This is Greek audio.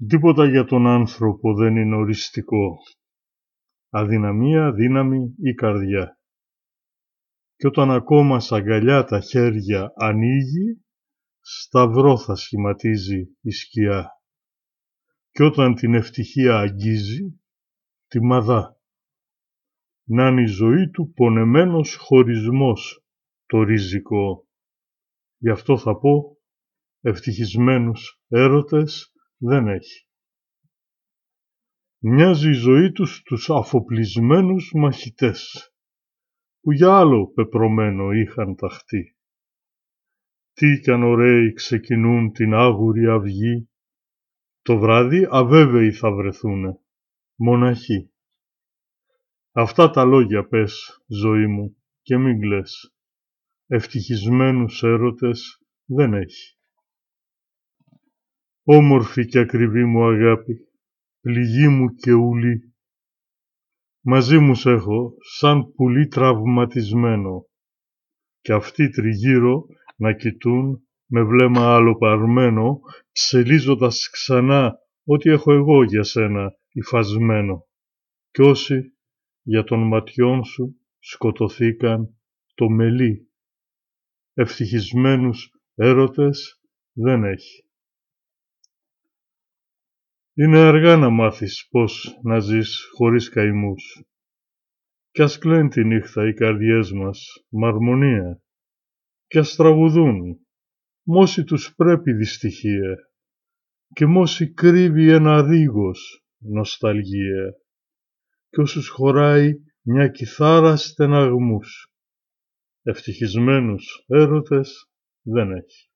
Τίποτα για τον άνθρωπο δεν είναι οριστικό. Αδυναμία, δύναμη ή καρδιά. Κι όταν ακόμα σ' αγκαλιά τα χέρια ανοίγει, σταυρό θα σχηματίζει η σκιά. Κι όταν την ευτυχία αγγίζει, τη μαδά. Να είναι η ζωή του πονεμένος χωρισμός το ριζικό. Γι' αυτό θα πω, ευτυχισμένους έρωτες δεν έχει. Μοιάζει η ζωή τους στους αφοπλισμένους μαχητές, που για άλλο πεπρωμένο είχαν ταχθεί. Τι κι αν ωραίοι ξεκινούν την άγουρη αυγή, το βράδυ αβέβαιοι θα βρεθούνε, μοναχοί. Αυτά τα λόγια πες, ζωή μου, και μην κλαις. Ευτυχισμένους έρωτες δεν έχει. Όμορφη και ακριβή μου αγάπη, πληγή μου και ουλή, μαζί μου σ' έχω σαν πουλί τραυματισμένο, κι αυτοί τριγύρω να κοιτούν με βλέμμα αλλοπαρμένο, ψελίζοντας ξανά ό,τι έχω εγώ για σένα υφασμένο. Κι όσοι για των ματιών σου σκοτωθήκαν το μελί, ευτυχισμένους έρωτες δεν έχει. Είναι αργά να μάθεις πώς να ζεις χωρίς καημούς. Κι ας κλαιν τη νύχτα οι καρδιές μας μ' αρμονία, κι ας τραγουδούν, μόσοι τους πρέπει δυστυχία, και μόσοι κρύβει ένα ρίγος νοσταλγία, κι όσους χωράει μια κιθάρα στεναγμούς. Ευτυχισμένους έρωτες δεν έχει.